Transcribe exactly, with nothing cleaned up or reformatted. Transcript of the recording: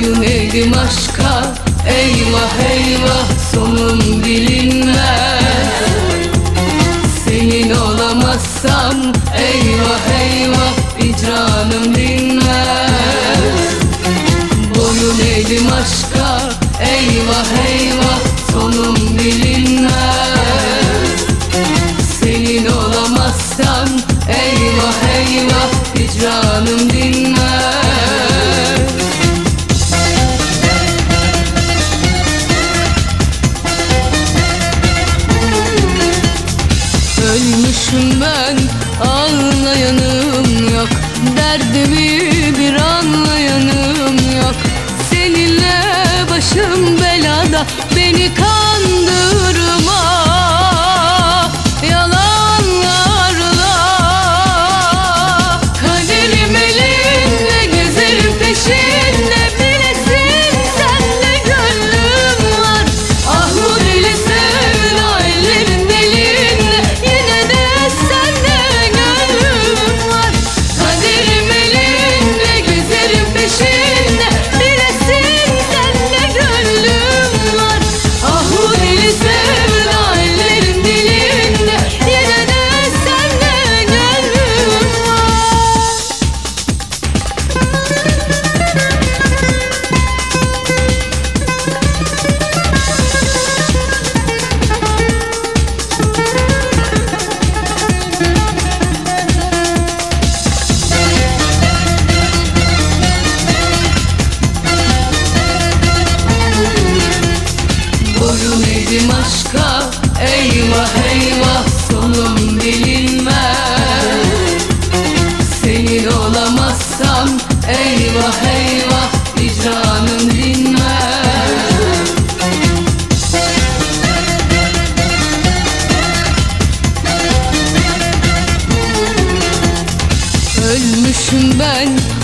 Boyun eğdim aşka, eyvah eyvah sonum bilinmez. Senin olamazsam eyvah eyvah icranım dinmez. Boyun eğdim aşka, eyvah eyvah sonum bilinmez. Senin olamazsam eyvah eyvah icranım dinmez. Ölmüşüm ben, ağlayanım yok. Derdimi bir anlayanım yok. Seninle başım belada, beni kandırma yalanlarla. Kaderim elinde, gezerim peşinde, bilesin sende gönlüm var. Ah bu deli sevda ellerin delinde, yine de sende gönlüm var. Kaderim elinde, gezerim peşinde, bilesin sende gönlüm var. Ah bu deli sevda ellerin dilinde, yine de sende gönlüm var. Boyun eğdim aşka, eyvah eyvah sonum bilinmez. Senin olamazsam eyvah eyvah icranım dinmez. Ölmüşüm ben,